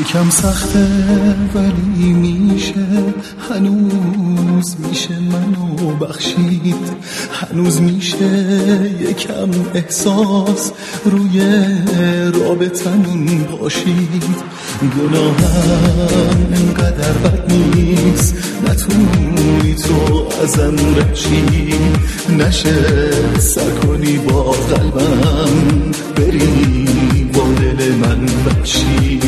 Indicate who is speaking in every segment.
Speaker 1: یکم سخته ولی میشه، هنوز میشه منو بخشید، هنوز میشه یکم احساس روی رابطمون پاشید. گناهم انقدر بد نیست، نتونی تو ازم رشی، نشه سر کنی با قلبم، بری با دل من بچی.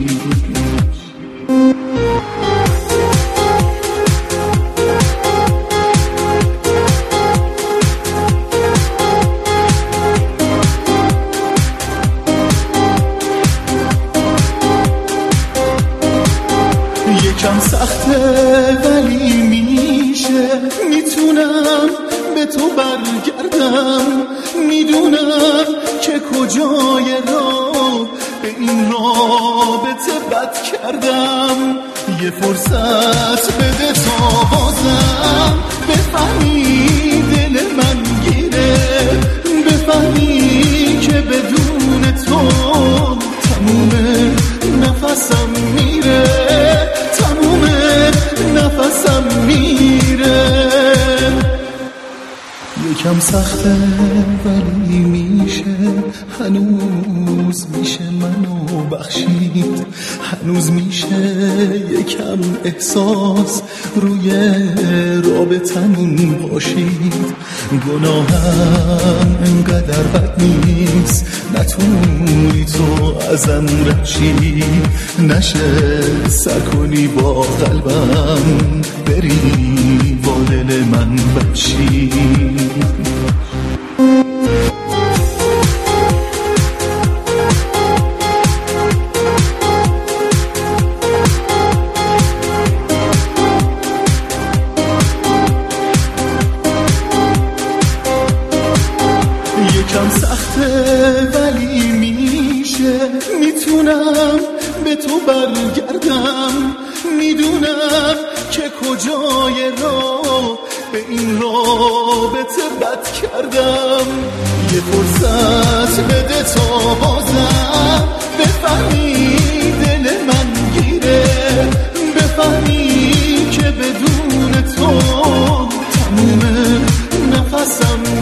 Speaker 1: یکم سخته ولی میشه، میتونم به تو برگردم، میدونم که کجای راه به این رابطه بد کردم. یه فرصت بده تا بازم بفهمی دل من گیره، بفهمی که بدون تو تموم نفسم میره، تموم نفسم میره. یکم سخته ولی میشه، هنوز میشه منو بخشید، هنوز میشه یکم احساس روی رابطمون پاشید. گناهم انقدر بد نیست، نتونی تو ازم رشی، نشه سر کنی با قلبم، بری با دل من بچی. یکم سخته ولی میشه، میتونم به تو برگردم، میدونم که کجای راه به این رابطه بد کردم. یه فرصت بده تا بازم بفهمی دل من گیره، بفهمی که بدون تو تموم نفسم